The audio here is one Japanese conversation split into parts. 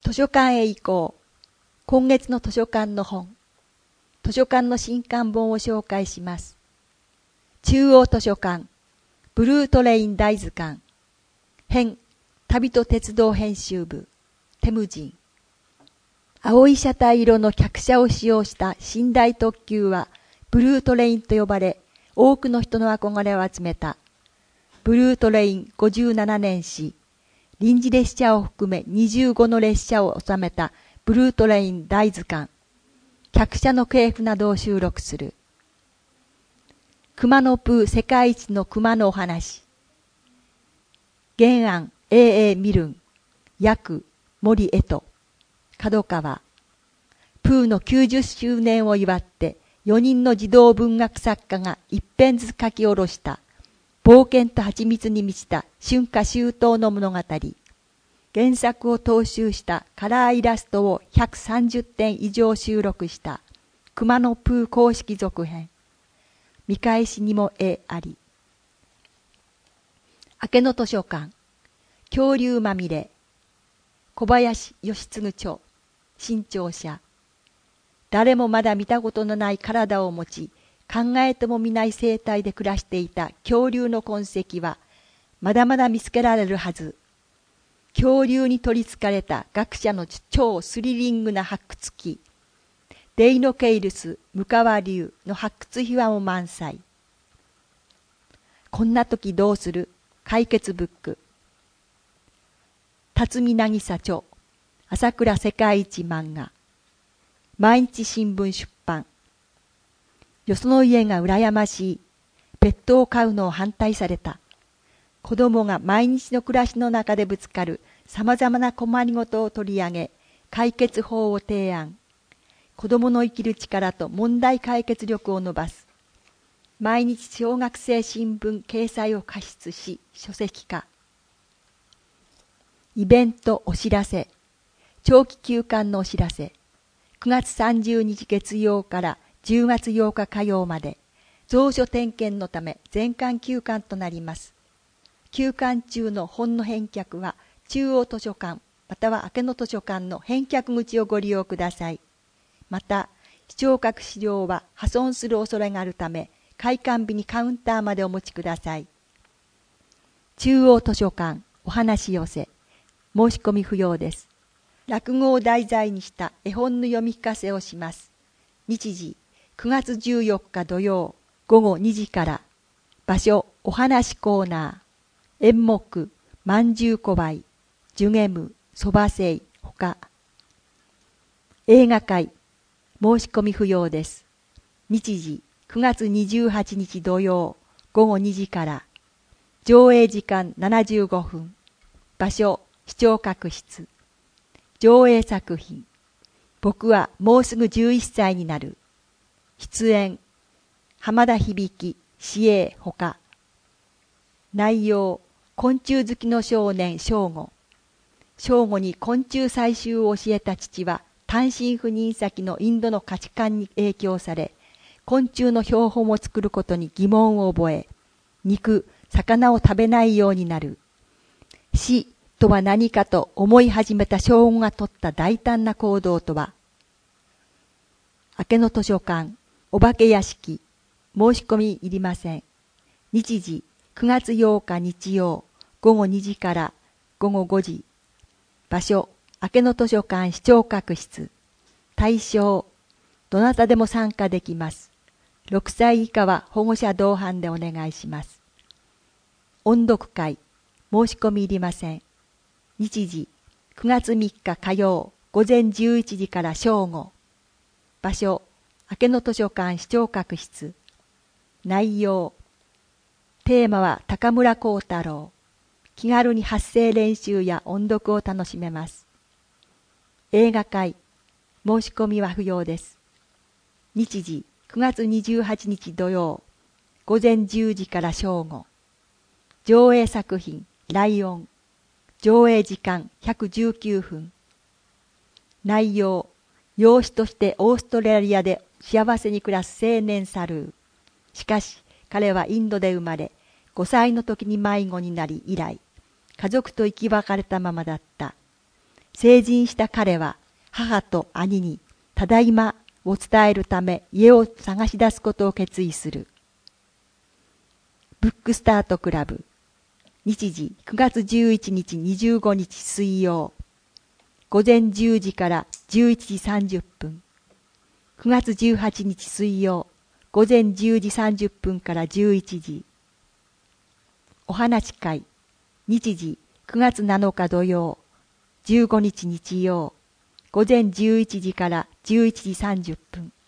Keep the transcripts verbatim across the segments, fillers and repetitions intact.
図書館へ行こう。今月の図書館の本。図書館の新刊本を紹介します。中央図書館、ブルートレイン大図鑑、編、旅と鉄道編集部、テムジン。青い車体色の客車を使用した寝台特急は、ブルートレインと呼ばれ、多くの人の憧れを集めた。ブルートレインごじゅうななねん史、臨時列車を含めにじゅうごの列車を収めたブルートレイン大図鑑、客車の系譜などを収録する。熊野プー世界一の熊のお話。原案 エーエー ミルン、訳森江戸、角川。プーのきゅうじゅっしゅうねんを祝ってよにんの児童文学作家が一編ずつ書き下ろした冒険と蜂蜜に満ちた春夏秋冬の物語。原作を踏襲したカラーイラストをひゃくさんじゅってん以上収録した熊野プー公式続編。見返しにも絵あり。明けの図書館、恐竜まみれ。小林義継著、新潮社。誰もまだ見たことのない体を持ち、考えてもみない生態で暮らしていた恐竜の痕跡は、まだまだ見つけられるはず。恐竜に取りつかれた学者の超スリリングな発掘記、デイノケイルス・ムカワ流の発掘秘話も満載。こんな時どうする？解決ブック。辰巳渚著、朝倉世界一漫画。毎日新聞出版。よその家が羨ましい。ペットを飼うのを反対された。子供が毎日の暮らしの中でぶつかる様々な困りごとを取り上げ、解決法を提案。子供の生きる力と問題解決力を伸ばす。毎日小学生新聞掲載を加筆し、書籍化。イベントお知らせ。長期休館のお知らせ。くがつさんじゅうにち月曜からじゅうがつようか火曜まで、蔵書点検のため全館休館となります。休館中の本の返却は、中央図書館または明けの図書館の返却口をご利用ください。また、視聴覚資料は破損する恐れがあるため、開館日にカウンターまでお持ちください。中央図書館お話寄せ、申し込み不要です。落語を題材にした絵本の読み聞かせをします。日時、くがつじゅうよっか土曜、ごごにじから。場所、お話コーナー。演目、まんじゅうこばい、ジュゲム、そばせい、ほか。映画会、申し込み不要です。日時、くがつにじゅうはちにち土曜、ごごにじから。上映時間ななじゅうごふん。場所、視聴覚室。上映作品、僕はもうすぐじゅういっさいになる。出演、浜田響、市営ほか。内容、昆虫好きの少年正吾。正吾に昆虫採集を教えた父は、単身赴任先のインドの価値観に影響され、昆虫の標本を作ることに疑問を覚え、肉、魚を食べないようになる。死とは何かと思い始めた正吾が取った大胆な行動とは。明けの図書館、お化け屋敷、申し込みいりません。日時、くがつようか日曜、ごごにじからごごごじ。場所、明けの図書館視聴覚室。対象、どなたでも参加できます。ろくさい以下は保護者同伴でお願いします。音読会、申し込みいりません。日時、くがつみっか火曜、ごぜんじゅういちじから正午。場所、明けの図書館視聴覚室。内容、テーマは高村光太郎。気軽に発声練習や音読を楽しめます。映画会、申し込みは不要です。日時、くがつにじゅうはちにち土曜、ごぜんじゅうじから正午。上映作品、ライオン。上映時間ひゃくじゅうきゅうふん。内容、養子としてオーストラリアで幸せに暮らす青年サルー。しかし、彼はインドで生まれ、ごさいの時に迷子になり以来、家族と生き別れたままだった。 成人した彼は母と兄にただいまを伝えるため家を探し出すことを決意する。ブックスタートクラブ。日時くがつじゅういちにちにじゅうごにち水曜。午前じゅうじからじゅういちじさんじゅっぷん。くがつじゅうはちにち水曜。午前じゅうじさんじゅっぷんからじゅういちじ。お話会。日時くがつなのか土曜。じゅうごにち日曜。午前じゅういちじからじゅういちじさんじゅっぷん。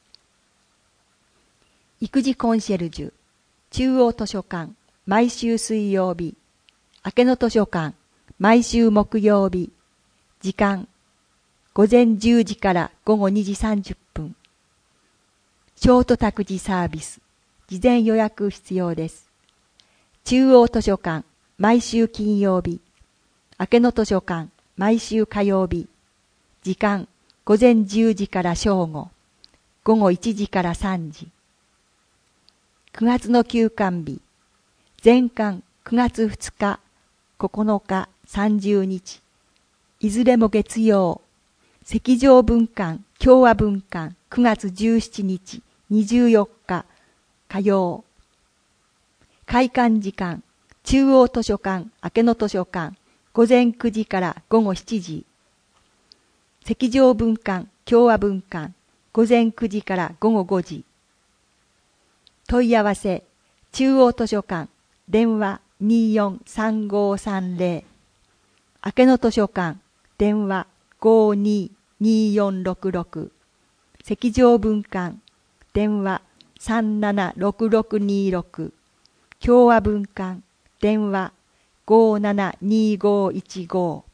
育児コンシェルジュ。中央図書館。毎週水曜日。明けの図書館。毎週木曜日。時間。午前じゅうじから午後にじさんじゅっぷん。ショート託児サービス。事前予約必要です。中央図書館。毎週金曜日。明けの図書館。毎週火曜日。時間。午前じゅうじから正午。午後いちじからさんじ。くがつの休館日。全館くがつふつか、ここのか、さんじゅうにち。いずれも月曜。赤上文館、共和文館、くがつじゅうしちにち、にじゅうよっか、火曜。開館時間。中央図書館、明けの図書館、午前くじから午後しちじ。赤上文館、共和文館、午前くじから午後ごじ。問い合わせ、中央図書館、電話にーよんさんごさんぜろ。明けの図書館、電話ごーにーにーよんろくろく。赤上文館、電話さんななろくろくにーろく。共和文館、電話ごーななにーごーいちご。